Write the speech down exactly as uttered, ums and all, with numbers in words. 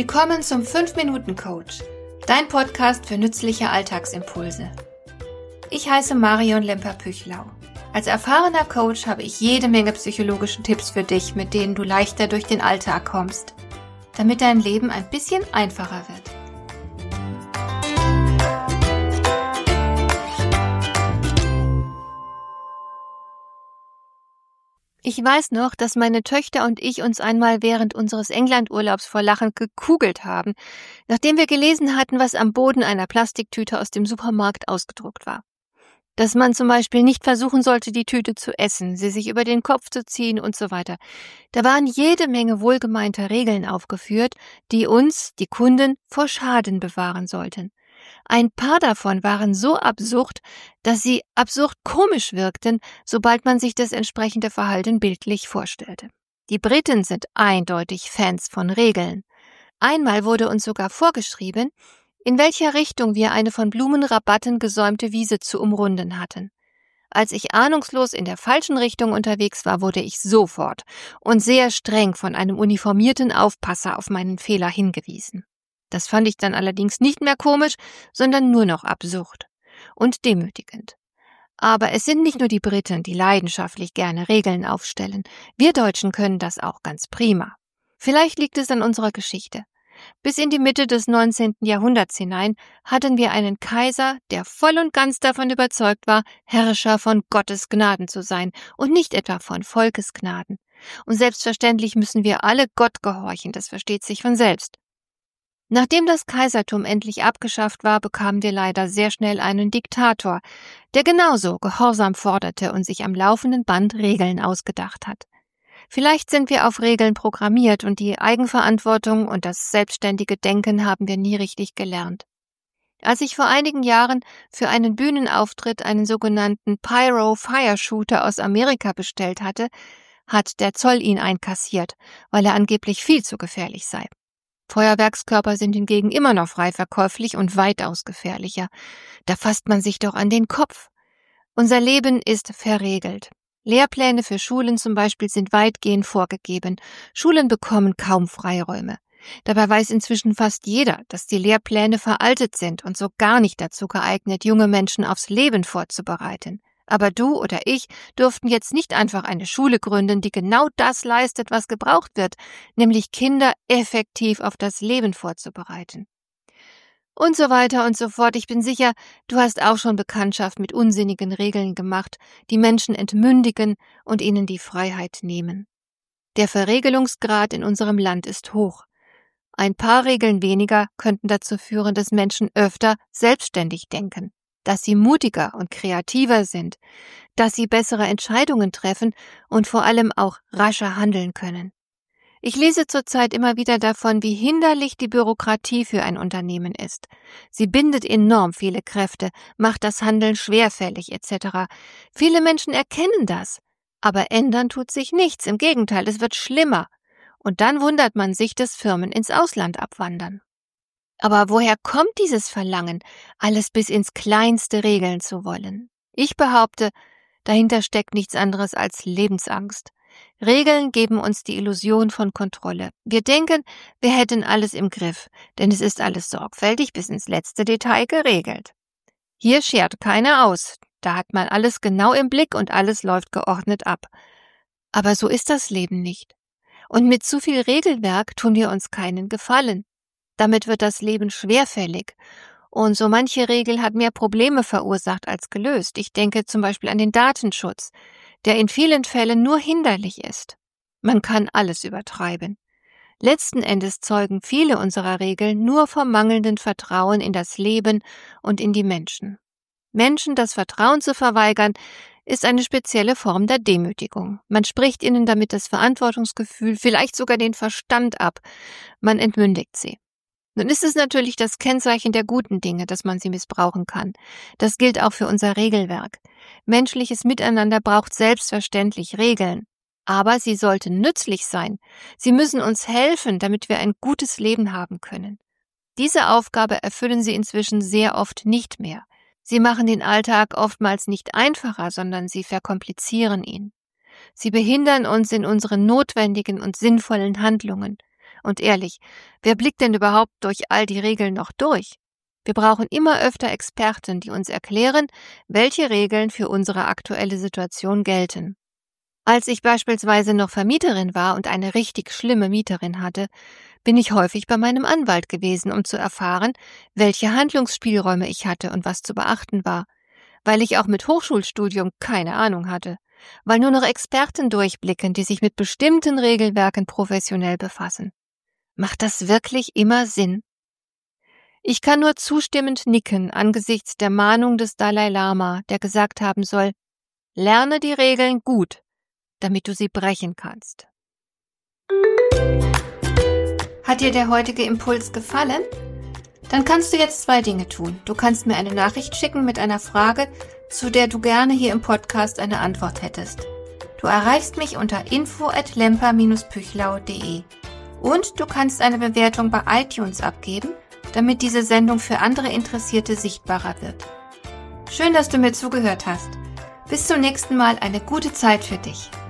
Willkommen zum fünf Minuten Coach, dein Podcast für nützliche Alltagsimpulse. Ich heiße Marion Lemper-Püchlau. Als erfahrener Coach habe ich jede Menge psychologische Tipps für dich, mit denen du leichter durch den Alltag kommst, damit dein Leben ein bisschen einfacher wird. Ich weiß noch, dass meine Töchter und ich uns einmal während unseres Englandurlaubs vor Lachen gekugelt haben, nachdem wir gelesen hatten, was am Boden einer Plastiktüte aus dem Supermarkt ausgedruckt war. Dass man zum Beispiel nicht versuchen sollte, die Tüte zu essen, sie sich über den Kopf zu ziehen und so weiter. Da waren jede Menge wohlgemeinter Regeln aufgeführt, die uns, die Kunden, vor Schaden bewahren sollten. Ein paar davon waren so absurd, dass sie absurd komisch wirkten, sobald man sich das entsprechende Verhalten bildlich vorstellte. Die Briten sind eindeutig Fans von Regeln. Einmal wurde uns sogar vorgeschrieben, in welcher Richtung wir eine von Blumenrabatten gesäumte Wiese zu umrunden hatten. Als ich ahnungslos in der falschen Richtung unterwegs war, wurde ich sofort und sehr streng von einem uniformierten Aufpasser auf meinen Fehler hingewiesen. Das fand ich dann allerdings nicht mehr komisch, sondern nur noch absurd und demütigend. Aber es sind nicht nur die Briten, die leidenschaftlich gerne Regeln aufstellen. Wir Deutschen können das auch ganz prima. Vielleicht liegt es an unserer Geschichte. Bis in die Mitte des neunzehnten Jahrhunderts hinein hatten wir einen Kaiser, der voll und ganz davon überzeugt war, Herrscher von Gottes Gnaden zu sein und nicht etwa von Volkes Gnaden. Und selbstverständlich müssen wir alle Gott gehorchen, das versteht sich von selbst. Nachdem das Kaisertum endlich abgeschafft war, bekamen wir leider sehr schnell einen Diktator, der genauso Gehorsam forderte und sich am laufenden Band Regeln ausgedacht hat. Vielleicht sind wir auf Regeln programmiert und die Eigenverantwortung und das selbstständige Denken haben wir nie richtig gelernt. Als ich vor einigen Jahren für einen Bühnenauftritt einen sogenannten Pyro-Fire-Shooter aus Amerika bestellt hatte, hat der Zoll ihn einkassiert, weil er angeblich viel zu gefährlich sei. Feuerwerkskörper sind hingegen immer noch frei verkäuflich und weitaus gefährlicher. Da fasst man sich doch an den Kopf. Unser Leben ist verregelt. Lehrpläne für Schulen zum Beispiel sind weitgehend vorgegeben. Schulen bekommen kaum Freiräume. Dabei weiß inzwischen fast jeder, dass die Lehrpläne veraltet sind und so gar nicht dazu geeignet, junge Menschen aufs Leben vorzubereiten. Aber du oder ich durften jetzt nicht einfach eine Schule gründen, die genau das leistet, was gebraucht wird, nämlich Kinder effektiv auf das Leben vorzubereiten. Und so weiter und so fort. Ich bin sicher, du hast auch schon Bekanntschaft mit unsinnigen Regeln gemacht, die Menschen entmündigen und ihnen die Freiheit nehmen. Der Verregelungsgrad in unserem Land ist hoch. Ein paar Regeln weniger könnten dazu führen, dass Menschen öfter selbstständig denken, dass sie mutiger und kreativer sind, dass sie bessere Entscheidungen treffen und vor allem auch rascher handeln können. Ich lese zurzeit immer wieder davon, wie hinderlich die Bürokratie für ein Unternehmen ist. Sie bindet enorm viele Kräfte, macht das Handeln schwerfällig et cetera. Viele Menschen erkennen das, aber ändern tut sich nichts, im Gegenteil, es wird schlimmer. Und dann wundert man sich, dass Firmen ins Ausland abwandern. Aber woher kommt dieses Verlangen, alles bis ins Kleinste regeln zu wollen? Ich behaupte, dahinter steckt nichts anderes als Lebensangst. Regeln geben uns die Illusion von Kontrolle. Wir denken, wir hätten alles im Griff, denn es ist alles sorgfältig bis ins letzte Detail geregelt. Hier schert keiner aus, da hat man alles genau im Blick und alles läuft geordnet ab. Aber so ist das Leben nicht. Und mit zu viel Regelwerk tun wir uns keinen Gefallen. Damit wird das Leben schwerfällig. Und so manche Regel hat mehr Probleme verursacht als gelöst. Ich denke zum Beispiel an den Datenschutz, der in vielen Fällen nur hinderlich ist. Man kann alles übertreiben. Letzten Endes zeugen viele unserer Regeln nur vom mangelnden Vertrauen in das Leben und in die Menschen. Menschen das Vertrauen zu verweigern, ist eine spezielle Form der Demütigung. Man spricht ihnen damit das Verantwortungsgefühl, vielleicht sogar den Verstand ab. Man entmündigt sie. Nun ist es natürlich das Kennzeichen der guten Dinge, dass man sie missbrauchen kann. Das gilt auch für unser Regelwerk. Menschliches Miteinander braucht selbstverständlich Regeln. Aber sie sollten nützlich sein. Sie müssen uns helfen, damit wir ein gutes Leben haben können. Diese Aufgabe erfüllen sie inzwischen sehr oft nicht mehr. Sie machen den Alltag oftmals nicht einfacher, sondern sie verkomplizieren ihn. Sie behindern uns in unseren notwendigen und sinnvollen Handlungen. Und ehrlich, wer blickt denn überhaupt durch all die Regeln noch durch? Wir brauchen immer öfter Experten, die uns erklären, welche Regeln für unsere aktuelle Situation gelten. Als ich beispielsweise noch Vermieterin war und eine richtig schlimme Mieterin hatte, bin ich häufig bei meinem Anwalt gewesen, um zu erfahren, welche Handlungsspielräume ich hatte und was zu beachten war, weil ich auch mit Hochschulstudium keine Ahnung hatte, weil nur noch Experten durchblicken, die sich mit bestimmten Regelwerken professionell befassen. Macht das wirklich immer Sinn? Ich kann nur zustimmend nicken angesichts der Mahnung des Dalai Lama, der gesagt haben soll, lerne die Regeln gut, damit du sie brechen kannst. Hat dir der heutige Impuls gefallen? Dann kannst du jetzt zwei Dinge tun. Du kannst mir eine Nachricht schicken mit einer Frage, zu der du gerne hier im Podcast eine Antwort hättest. Du erreichst mich unter info at lemper dash püchlau punkt de. Und du kannst eine Bewertung bei iTunes abgeben, damit diese Sendung für andere Interessierte sichtbarer wird. Schön, dass du mir zugehört hast. Bis zum nächsten Mal, eine gute Zeit für dich.